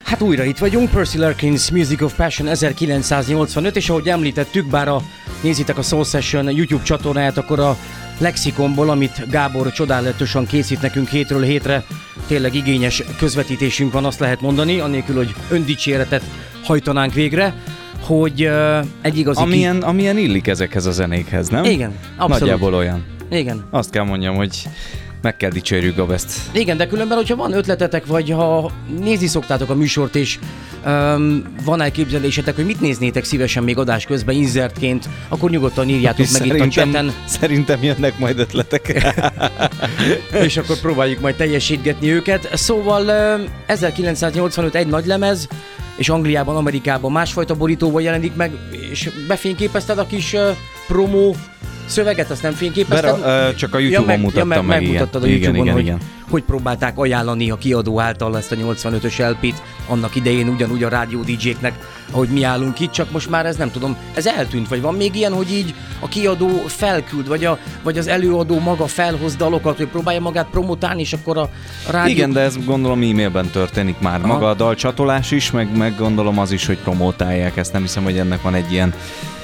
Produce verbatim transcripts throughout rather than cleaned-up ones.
Hát újra itt vagyunk, Percy Larkins Music of Passion ezerkilencszáznyolcvanöt, és ahogy említettük, bár a, nézitek a Soul Session YouTube csatornáját, akkor a lexikonból, amit Gábor csodálatosan készít nekünk hétről hétre, tényleg igényes közvetítésünk van, azt lehet mondani, annélkül, hogy öndicséretet hajtanánk végre, hogy uh, egy igazi... Amilyen, ki... amilyen illik ezekhez a zenékhez, nem? Igen, abszolút. Nagyjából olyan. Igen. Azt kell mondjam, hogy meg kell dicsérjük Gabest. Igen, de különben, hogyha van ötletetek, vagy ha nézni szoktátok a műsort, és um, van elképzelésetek, hogy mit néznétek szívesen még adás közben inzertként, akkor nyugodtan írjátok meg itt a chaten. Szerintem jönnek majd ötletek. És akkor próbáljuk majd teljesítgetni őket. Szóval um, ezerkilencszáznyolcvanöt egy nagy lemez, és Angliában, Amerikában másfajta borítóval jelenik meg, és befényképezted a kis uh, promó szöveget, azt nem fényképezted? Bera, uh, csak a YouTube-on ja, meg, mutattam ja, meg, meg, megmutattad igen. a YouTube-on, igen, hogy, igen. hogy próbálták ajánlani a kiadó által ezt a nyolcvanötös el pét annak idején ugyanúgy a rádió dé jéknek, ahogy mi állunk itt, csak most már ez nem tudom, ez eltűnt, vagy van még ilyen, hogy így a kiadó felküld, vagy, a, vagy az előadó maga felhoz dalokat, hogy próbálja magát promotálni, és akkor a, a rádió... Igen, de ez gondolom e-mailben történik már. Maga Aha. a dalcsatolás is, meg, meg gondolom az is, hogy promotálják ezt. Nem hiszem, hogy ennek van egy ilyen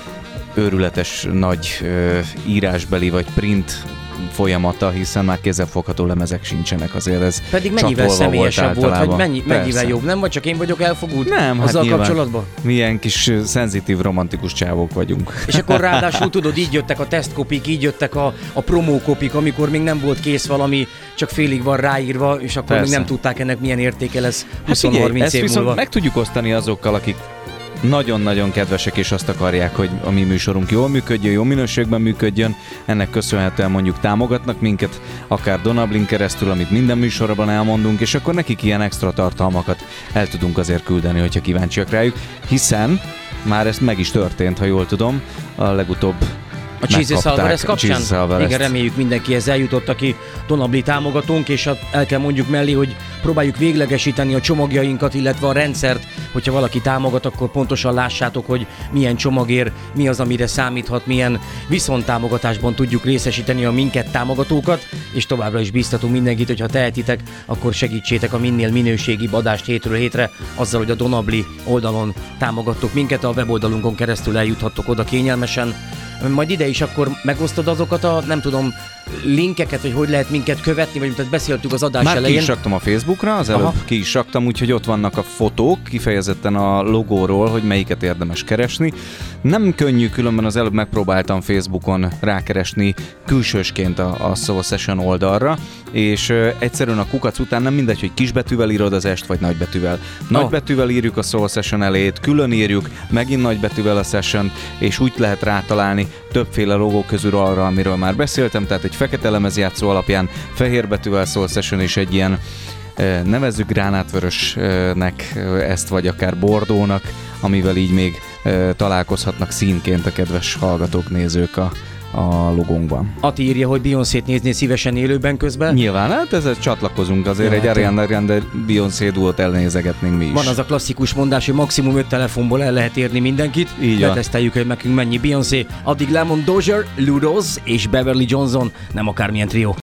őrületes nagy ö, írásbeli vagy print folyamata, hiszen már kézzelfogható lemezek sincsenek, azért ez pedig mennyivel személyesebb volt, volt, vagy mennyi, mennyivel jobb, nem? Vagy csak én vagyok elfogult nem, azzal hát kapcsolatban? Milyen kis szenzitív, romantikus csávók vagyunk. És akkor ráadásul tudod, így jöttek a tesztkopik, így jöttek a, a promókopik, amikor még nem volt kész valami, csak félig van ráírva, és akkor Persze. még nem tudták ennek milyen értéke lesz húsz-harminc hát év múlva. Meg tudjuk osztani azokkal, akik nagyon-nagyon kedvesek, és azt akarják, hogy a mi műsorunk jól működjön, jó minőségben működjön. Ennek köszönhetően mondjuk támogatnak minket, akár Donablin keresztül, amit minden műsorban elmondunk, és akkor nekik ilyen extra tartalmakat el tudunk azért küldeni, hogyha kíváncsiak rájuk, hiszen már ez meg is történt, ha jól tudom, a legutóbb a Jesus Alvarez kapcsán? Alvarez. Igen, reméljük mindenkihez eljutott, aki Donabli támogatónk, és el kell mondjuk mellé, hogy próbáljuk véglegesíteni a csomagjainkat, illetve a rendszert, hogyha valaki támogat, akkor pontosan lássátok, hogy milyen csomagér, mi az, amire számíthat, milyen viszonttámogatásban tudjuk részesíteni a minket támogatókat, és továbbra is bíztatunk mindenkit, hogyha tehetitek, akkor segítsétek a minél minőségibb adást hétről hétre, azzal, hogy a Donabli oldalon támogattok minket, a weboldalunkon keresztül eljuthattok oda kényelmesen. Majd ide is akkor megosztod azokat a, nem tudom, linkeket, hogy hogy lehet minket követni, vagy mint beszéltük az adás Már elején. Már ki is raktam a Facebookra, az előbb Aha. ki is raktam, úgyhogy ott vannak a fotók, kifejezetten a logóról, hogy melyiket érdemes keresni. Nem könnyű, különben az előbb megpróbáltam Facebookon rákeresni külsősként a, a Soul Session oldalra, és ö, egyszerűen a kukac után nem mindegy, hogy kisbetűvel írod az est, vagy nagybetűvel. Nagybetűvel írjuk a Soul Session elét, külön írjuk, megint nagybetűvel a session, és úgy lehet rátalálni többféle logó közül arra, amiről már beszéltem, tehát egy fekete lemezjátszó alapján fehér betűvel Soul Session, és egy ilyen nevezzük gránátvörösnek ezt, vagy akár bordónak, amivel így még találkozhatnak színként a kedves hallgatók, nézők a a logónkban. Ati írja, hogy Beyoncét nézni szívesen élőben közben. Nyilván, hát ezzel csatlakozunk azért, ja, egy Ariana Grande Beyoncé duót elnézegetnénk mi is. Van az a klasszikus mondás, hogy maximum öt telefonból el lehet érni mindenkit. Így van. Leteszteljük, hogy nekünk mennyi Beyoncé. Addig Lemon Dozier, Ludos és Beverly Johnson, nem akármilyen trió.